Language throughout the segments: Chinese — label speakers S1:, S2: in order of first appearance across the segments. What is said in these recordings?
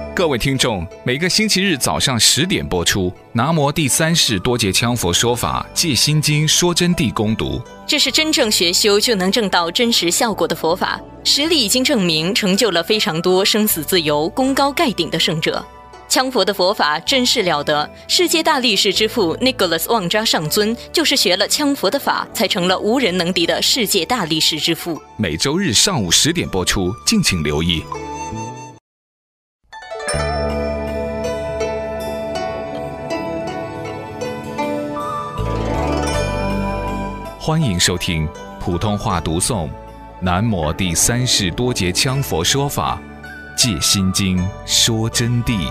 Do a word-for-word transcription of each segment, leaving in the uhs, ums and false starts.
S1: 各位听众，每个星期日早上十点播出，南摩第三世多杰羌佛说法戒心经说真谛攻读。
S2: 这是真正学修就能证到真实效果的佛法，实力已经证明，成就了非常多生死自由、功高盖顶的圣者。羌佛的佛法真是了得，世界大力士之父 Nicholas 旺扎上尊就是学了羌佛的法，才成了无人能敌的世界大力士之父。
S1: 每周日上午十点播出，敬请留意。欢迎收听普通话读诵南摩第三世多杰羌佛说法戒心经说真谛。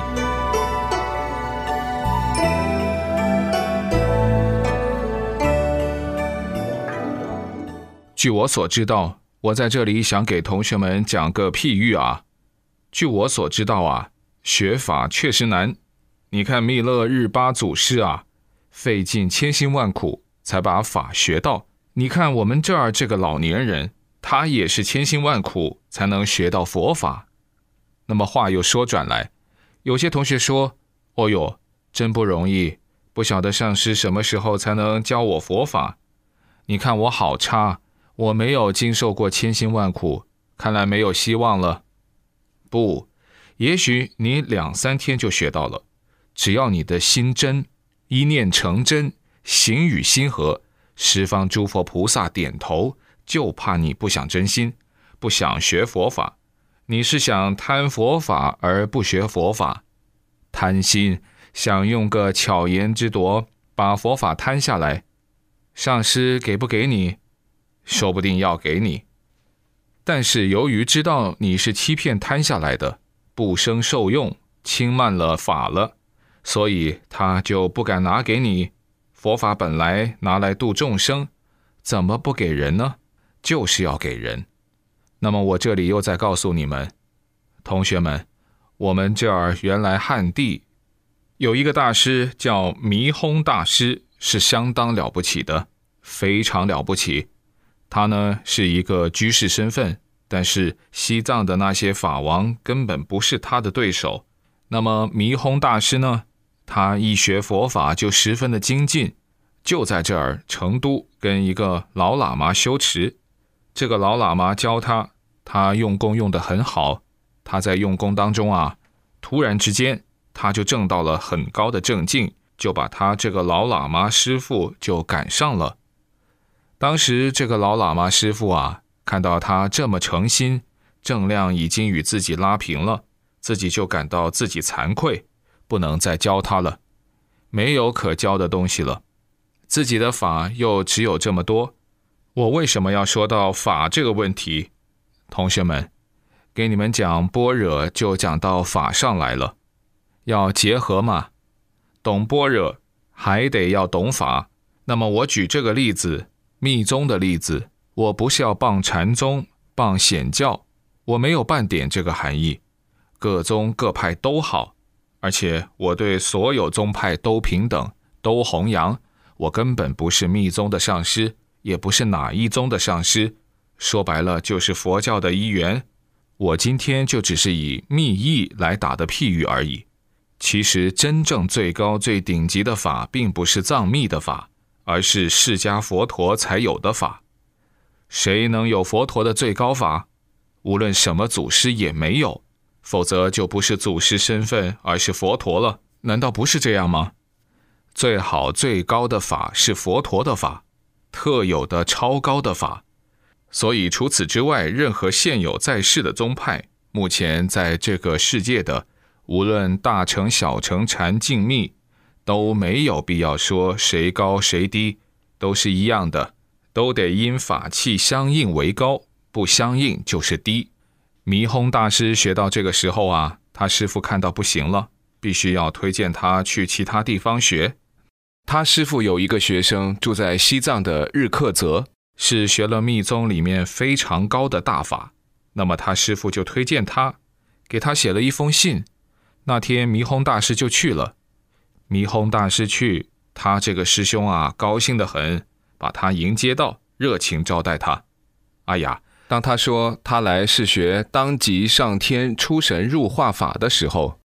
S1: 据我所知道，我在这里想给同学们讲个譬喻啊。据我所知道啊，学法确实难。你看密勒日巴祖师啊，费尽千辛万苦才把法学到。你看我们这儿这个老年人，他也是千辛万苦才能学到佛法。那么话又说转来，有些同学说，哦哟，真不容易，不晓得上师什么时候才能教我佛法。你看我好差，我没有经受过千辛万苦，看来没有希望了。不，也许你两三天就学到了，只要你的心真，一念成真，行与心合，十方诸佛菩萨点头，就怕你不想真心，不想学佛法。你是想贪佛法而不学佛法，贪心想用个巧言之夺把佛法贪下来，上师给不给你？说不定要给你。但是由于知道你是欺骗贪下来的，不生受用，轻慢了法了，所以他就不敢拿给你。佛法本来拿来度众生，怎么不给人呢？就是要给人。那么我这里又再告诉你们，同学们，我们这儿原来汉地有一个大师叫弥轰大师，是相当了不起的，非常了不起。他呢是一个居士身份，但是西藏的那些法王根本不是他的对手。那么弥轰大师呢，他一学佛法就十分的精进，就在这儿成都跟一个老喇嘛修持。这个老喇嘛教他，他用功用得很好。他在用功当中啊，突然之间他就证到了很高的正境，就把他这个老喇嘛师父就赶上了。当时这个老喇嘛师父啊，看到他这么诚心，正量已经与自己拉平了，自己就感到自己惭愧，不能再教他了，没有可教的东西了，自己的法又只有这么多。我为什么要说到法这个问题？同学们，给你们讲般若就讲到法上来了，要结合嘛，懂般若还得要懂法。那么我举这个例子，密宗的例子，我不是要谤禅宗谤显教，我没有半点这个含义，各宗各派都好，而且我对所有宗派都平等，都弘扬。我根本不是密宗的上师，也不是哪一宗的上师，说白了就是佛教的一员。我今天就只是以密意来打的譬喻而已。其实真正最高最顶级的法并不是藏密的法，而是释迦佛陀才有的法。谁能有佛陀的最高法？无论什么祖师也没有，否则就不是祖师身份，而是佛陀了。难道不是这样吗？最好最高的法是佛陀的法，特有的超高的法。所以除此之外，任何现有在世的宗派，目前在这个世界的，无论大乘小乘禅净密，都没有必要说谁高谁低，都是一样的，都得因法器相应为高，不相应就是低。弥轰大师学到这个时候啊，他师父看到不行了，必须要推荐他去其他地方学。他师父有一个学生住在西藏的日喀则，是学了密宗里面非常高的大法，那么他师父就推荐他，给他写了一封信。那天弥轰大师就去了，弥轰大师去，他这个师兄啊高兴得很，把他迎接到，热情招待他。哎呀，当他说他来是学当即上天出神入化法的时候，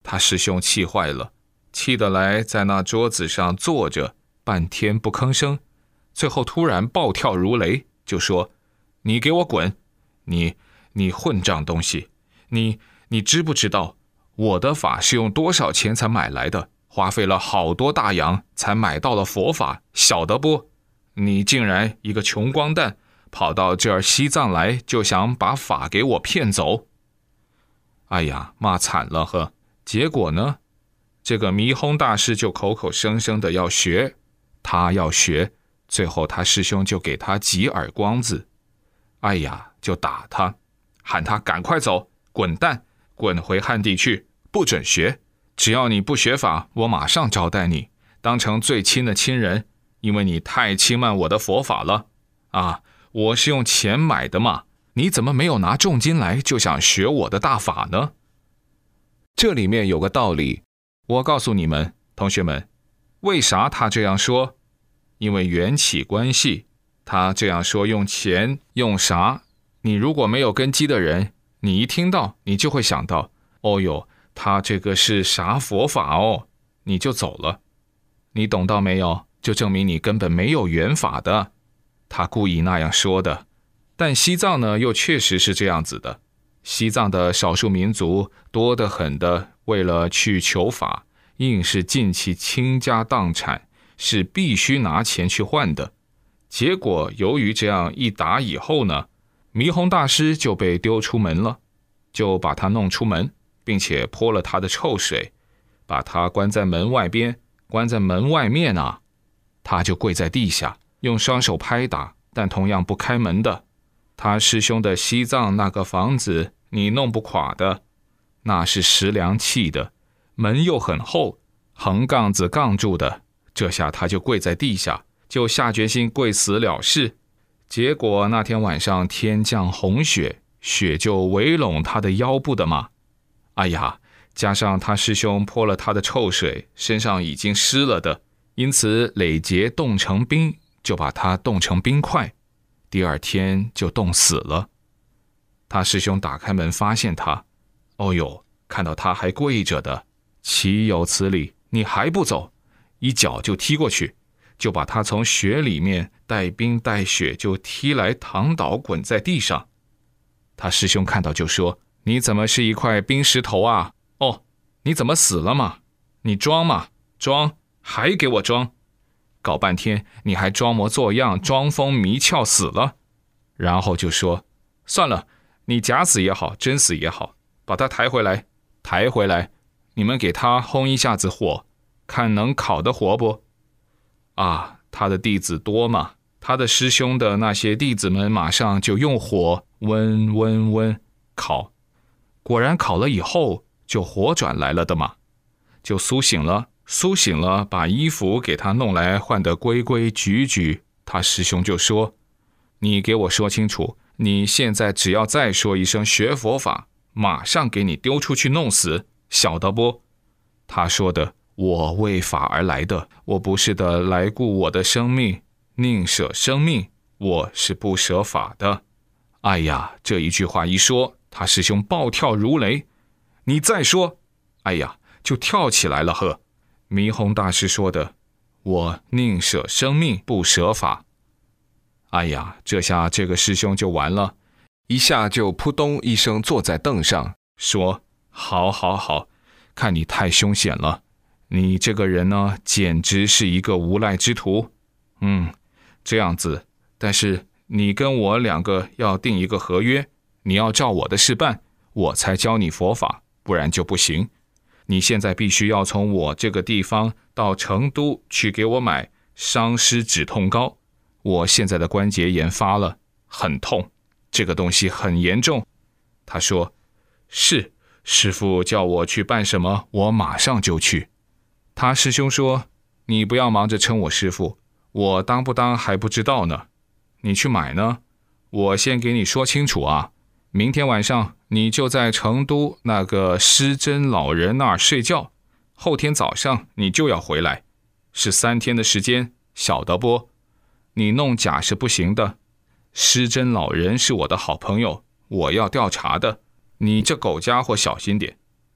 S1: 他师兄气坏了，气得来在那桌子上坐着，半天不吭声，最后突然暴跳如雷，就说：你给我滚！你你混账东西！你你知不知道我的法是用多少钱才买来的？花费了好多大洋才买到了佛法，晓得不？你竟然一个穷光蛋，跑到这儿西藏来，就想把法给我骗走！哎呀，骂惨了呵！结果呢，这个弥轰大师就口口声声的要学，他要学，最后他师兄就给他几耳光子，哎呀，就打他，喊他赶快走，滚蛋，滚回汉地去，不准学！只要你不学法，我马上招待你，当成最亲的亲人，因为你太轻慢我的佛法了啊！我是用钱买的嘛，你怎么没有拿重金来就想学我的大法呢？这里面有个道理，我告诉你们，同学们，为啥他这样说？因为缘起关系，他这样说用钱用啥？你如果没有根基的人，你一听到你就会想到，哦哟，他这个是啥佛法哦，你就走了。你懂到没有？就证明你根本没有缘法的。他故意那样说的。但西藏呢，又确实是这样子的。西藏的少数民族多得很的，为了去求法，硬是尽其倾家荡产，是必须拿钱去换的。结果由于这样一打以后呢，弥轰大师就被丢出门了，就把他弄出门，并且泼了他的臭水，把他关在门外边，关在门外面啊，他就跪在地下，用双手拍打，但同样不开门的。他师兄的西藏那个房子你弄不垮的，那是石梁砌的，门又很厚，横杠子杠住的，这下他就跪在地下，就下决心跪死了事。结果那天晚上天降红雪，雪就围拢他的腰部的嘛。哎呀，加上他师兄泼了他的臭水，身上已经湿了的，因此累结冻成冰，就把他冻成冰块，第二天就冻死了。他师兄打开门发现他，哦哟，看到他还跪着的，岂有此理，你还不走，一脚就踢过去，就把他从雪里面带冰带雪就踢来躺倒滚在地上。他师兄看到就说，你怎么是一块冰石头啊？哦，你怎么死了嘛？你装嘛，装，还给我装，搞半天你还装模作样，装疯迷窍死了。然后就说，算了，你假死也好，真死也好，把他抬回来，抬回来，你们给他烘一下子火，看能烤得活不？啊，他的弟子多嘛，他的师兄的那些弟子们马上就用火温温温烤，果然烤了以后就火转来了的嘛，就苏醒了，苏醒了，把衣服给他弄来换得规规矩矩。他师兄就说，你给我说清楚，你现在只要再说一声学佛法，马上给你丢出去弄死，晓得不？他说的，我为法而来的，我不是的来顾我的生命，宁舍生命，我是不舍法的。哎呀，这一句话一说，他师兄暴跳如雷，你再说，哎呀，就跳起来了呵。弥轰大师说的，我宁舍生命，不舍法。哎呀，这下这个师兄就完了，一下就扑通一声坐在凳上，说，好好好，看你太凶险了，你这个人呢，简直是一个无赖之徒。嗯，这样子，但是你跟我两个要定一个合约，你要照我的事办，我才教你佛法，不然就不行。你现在必须要从我这个地方到成都去给我买伤湿止痛膏，我现在的关节炎发了，很痛，这个东西很严重。他说，是，师父叫我去办什么，我马上就去。他师兄说，你不要忙着称我师父，我当不当还不知道呢，你去买呢，我先给你说清楚啊，明天晚上你就在成都那个施真老人那儿睡觉，后天早上你就要回来，是三天的时间，晓得不？你弄假是不行的，施真老人是我的好朋友，我要调查的，你这狗家伙小心点。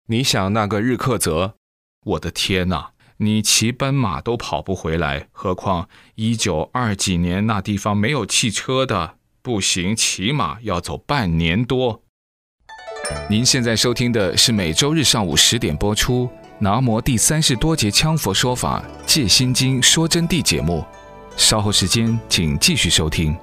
S1: 你想那个日喀则，我的天哪，你骑斑马都跑不回来，何况一九二几年那地方没有汽车的，步行骑马要走半年多。您现在收听的是每周日上午十点播出南摩第三世多杰羌佛说法戒心经说真谛节目，稍后时间请继续收听。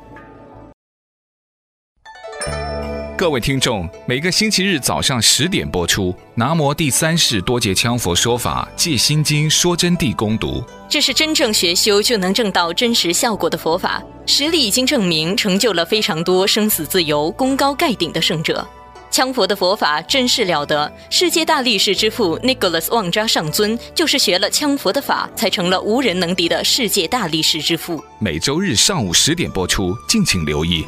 S1: 各位听众，每个星期日早上十点播出南摩第三世多杰羌佛说法戒心经说真谛攻读。
S2: 这是真正学修就能证到真实效果的佛法，实力已经证明，成就了非常多生死自由、功高盖顶的圣者。羌佛的佛法真是了得，世界大力士之父 Nicholas 旺扎上尊就是学了羌佛的法，才成了无人能敌的世界大力士之父。
S1: 每周日上午十点播出，敬请留意。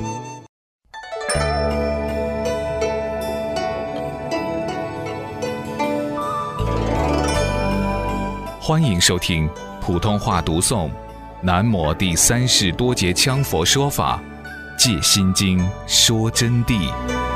S1: 欢迎收听普通话读诵南摩第三世多杰羌佛说法戒心经说真谛。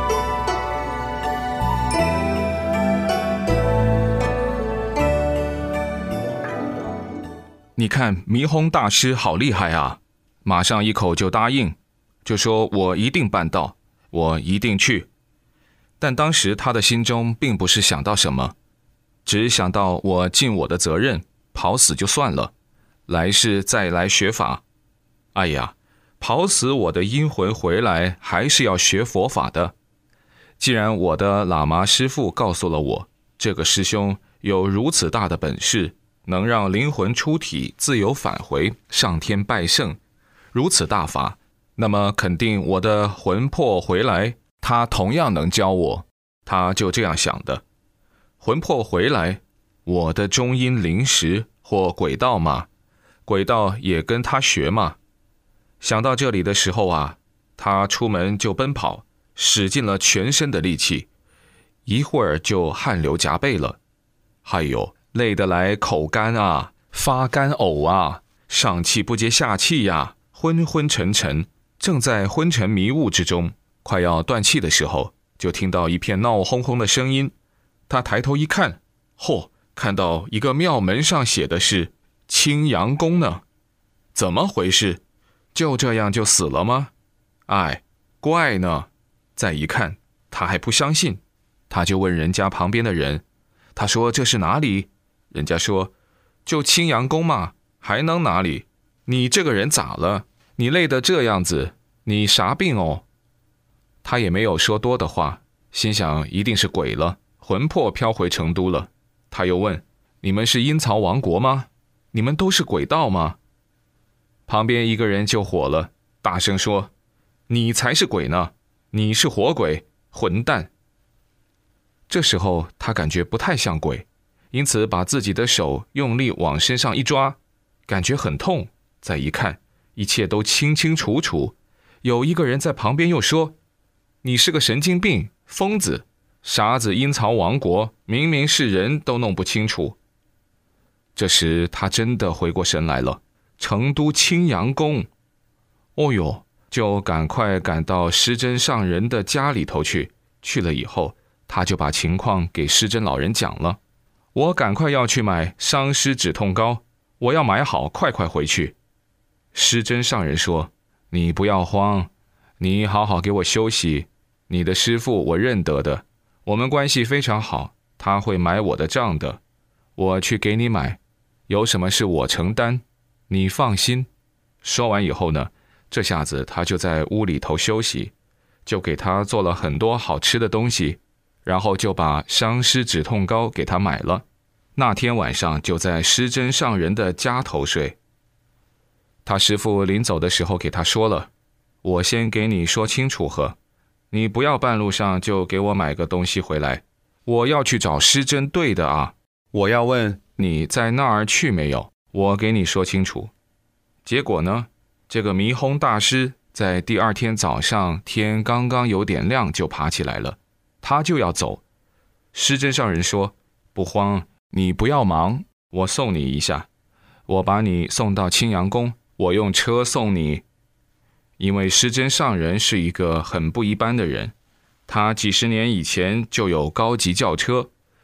S1: 你看弥轰大师好厉害啊，马上一口就答应，就说我一定办到，我一定去。但当时他的心中并不是想到什么，只想到我尽我的责任，跑死就算了，来世再来学法。哎呀，跑死我的阴魂回来还是要学佛法的。既然我的喇嘛师父告诉了我，这个师兄有如此大的本事，能让灵魂出体自由返回上天拜圣，如此大法，那么肯定我的魂魄回来，他同样能教我。他就这样想的，魂魄回来，我的中阴灵识或轨道嘛，轨道也跟他学嘛。想到这里的时候啊，他出门就奔跑，使尽了全身的力气，一会儿就汗流浃背了。还有累得来口干啊，发干呕啊，上气不接下气呀，昏昏沉沉。正在昏沉迷雾之中，快要断气的时候，就听到一片闹哄哄的声音。他抬头一看，嚯，看到一个庙门上写的是青阳宫呢。怎么回事？就这样就死了吗？哎，怪呢。再一看，他还不相信，他就问人家旁边的人，他说这是哪里？人家说就青阳宫嘛，还能哪里？你这个人咋了？你累得这样子，你啥病哦？他也没有说多的话，心想一定是鬼了，魂魄飘回成都了。他又问，你们是阴曹王国吗？你们都是鬼道吗？旁边一个人就火了，大声说，你才是鬼呢，你是活鬼，混蛋。这时候他感觉不太像鬼，因此把自己的手用力往身上一抓，感觉很痛。再一看，一切都清清楚楚。有一个人在旁边又说，你是个神经病，疯子，傻子，阴曹王国明明是人都弄不清楚。这时他真的回过神来了，成都青阳宫。哦哟，就赶快赶到施真上人的家里头去。去了以后，他就把情况给施真老人讲了。我赶快要去买伤湿止痛膏，我要买好，快快回去。施真上人说，你不要慌，你好好给我休息，你的师父我认得的，我们关系非常好，他会买我的账的，我去给你买，有什么事我承担，你放心。说完以后呢，这下子他就在屋里头休息，就给他做了很多好吃的东西，然后就把伤湿止痛膏给他买了。那天晚上就在施真上人的家头睡。他师父临走的时候给他说了，我先给你说清楚呵，你不要半路上就给我买个东西回来，我要去找施真对的啊，我要问你在那儿去没有，我给你说清楚。结果呢，这个弥轰大师在第二天早上天刚刚有点亮就爬起来了，他就要走。施真上人说，不慌，你不要忙，我送你一下，我把你送到青阳宫，我用车送你。因为施真上人是一个很不一般的人，他几十年以前就有高级轿车，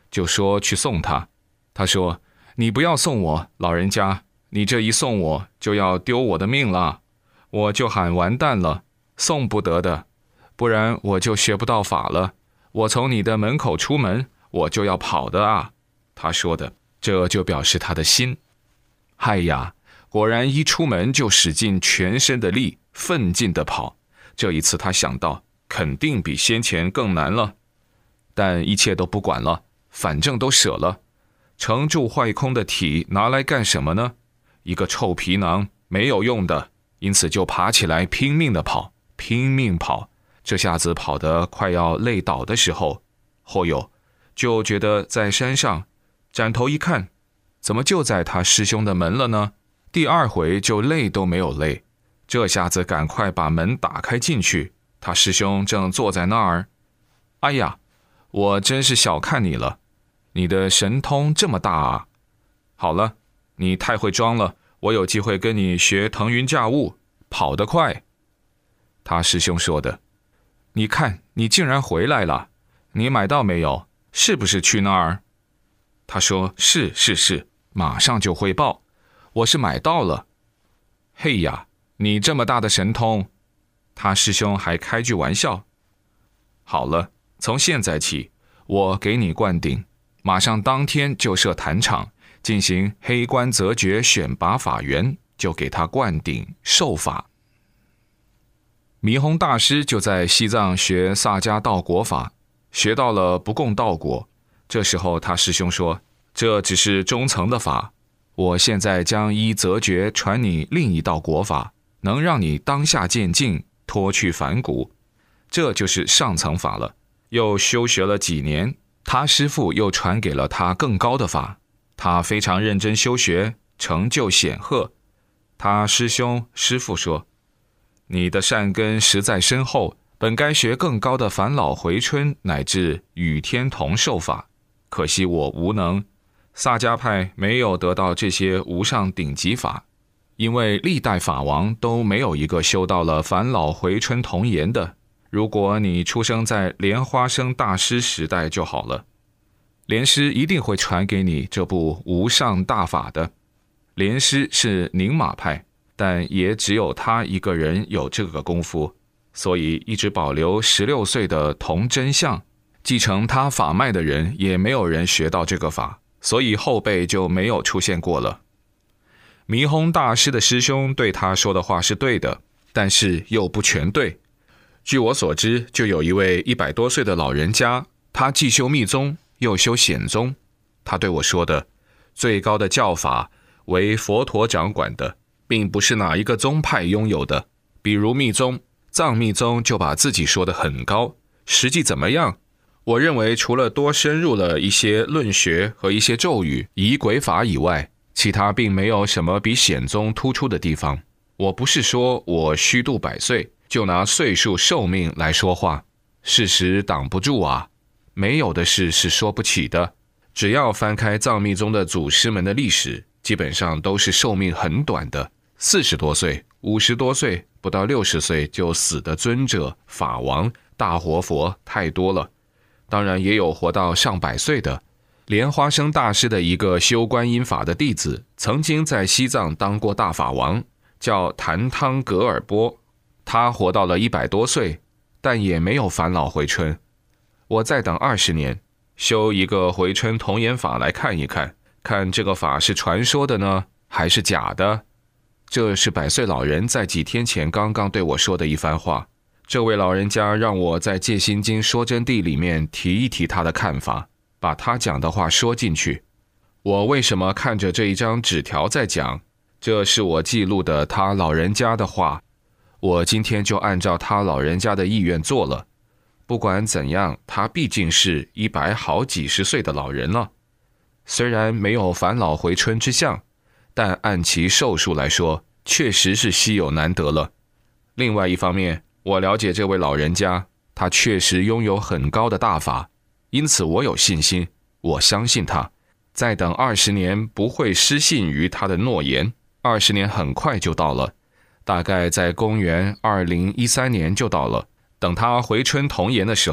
S1: 就说去送他。他说：你不要送我，老人家，你这一送我就要丢我的命了。我就喊完蛋了，送不得的，不然我就学不到法了。我从你的门口出门，我就要跑的啊。他说的，这就表示他的心。嗨呀，果然一出门就使尽全身的力，奋进地跑。这一次他想到，肯定比先前更难了。但一切都不管了，反正都舍了。盛住坏空的体拿来干什么呢？一个臭皮囊，没有用的。因此就爬起来拼命地跑，拼命跑。这下子跑得快要累倒的时候，后有就觉得在山上，转头一看，怎么就在他师兄的门了呢？第二回就累都没有累，这下子赶快把门打开进去，他师兄正坐在那儿。哎呀，我真是小看你了，你的神通这么大啊！好了，你太会装了，我有机会跟你学腾云驾雾，跑得快。他师兄说的。你看，你竟然回来了，你买到没有？是不是去那儿？他说是是是，马上就汇报，我是买到了。嘿呀，你这么大的神通！他师兄还开句玩笑。好了，从现在起，我给你灌顶，马上当天就设坛场，进行黑官择决选拔法员，就给他灌顶授法。弥弘大师就在西藏学萨迦道果法，学到了不共道果。这时候他师兄说，这只是中层的法，我现在将依择决传你另一道果法，能让你当下渐进，脱去凡骨。这就是上层法了。又修学了几年，他师父又传给了他更高的法，他非常认真修学，成就显赫。他师兄师父说，你的善根实在深厚，本该学更高的返老回春乃至与天同寿法，可惜我无能。萨迦派没有得到这些无上顶级法，因为历代法王都没有一个修到了返老回春童颜的。如果你出生在莲花生大师时代就好了，莲师一定会传给你这部无上大法的。莲师是宁玛派，但也只有他一个人有这个功夫，所以一直保留十六岁的童真相。继承他法脉的人也没有人学到这个法，所以后辈就没有出现过了。弥弘大师的师兄对他说的话是对的，但是又不全对。据我所知，就有一位一百多岁的老人家，他既修密宗又修显宗。他对我说的，最高的教法为佛陀掌管的，并不是哪一个宗派拥有的。比如密宗，藏密宗就把自己说得很高，实际怎么样？我认为除了多深入了一些论学和一些咒语、仪轨法以外，其他并没有什么比显宗突出的地方。我不是说我虚度百岁，就拿岁数寿命来说话，事实挡不住啊，没有的事是说不起的。只要翻开藏密宗的祖师们的历史，基本上都是寿命很短的，四十多岁、五十多岁，不到六十岁就死的尊者、法王、大活佛太多了。当然也有活到上百岁的。莲花生大师的一个修观音法的弟子，曾经在西藏当过大法王，叫谭汤格尔波。他活到了一百多岁，但也没有返老回春。我再等二十年，修一个回春童颜法来看一看，看这个法是传说的呢，还是假的？这是百岁老人在几天前刚刚对我说的一番话。这位老人家让我在戒心经说真谛里面提一提他的看法，把他讲的话说进去。我为什么看着这一张纸条在讲？这是我记录的他老人家的话，我今天就按照他老人家的意愿做了。不管怎样，他毕竟是一百好几十岁的老人了，虽然没有返老回春之相，但按其寿数来说，确实是稀有难得了。另外一方面，我了解这位老人家，他确实拥有很高的大法，因此我有信心，我相信他。再等二十年不会失信于他的诺言，二十年很快就到了，大概在公元二零一三年就到了。等他回春童颜的时候，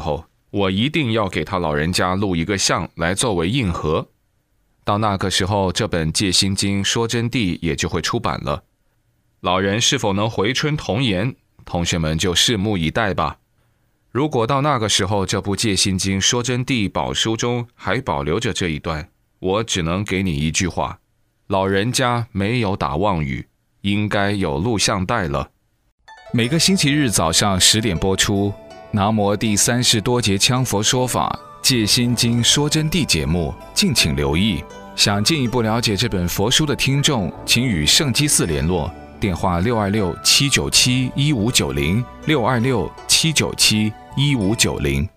S1: 我一定要给他老人家录一个像来作为硬核。到那个时候，这本《戒心经说真谛》也就会出版了。老人是否能回春童颜，同学们就拭目以待吧。如果到那个时候，这部《戒心经说真谛》宝书中还保留着这一段，我只能给你一句话：老人家没有打妄语，应该有录像带了。每个星期日早上十点播出，南无第三世多杰羌佛说法戒心经说真谛节目，敬请留意。想进一步了解这本佛书的听众，请与圣基寺联络，电话六二六七九七一五九零 六二六七九七一五九零。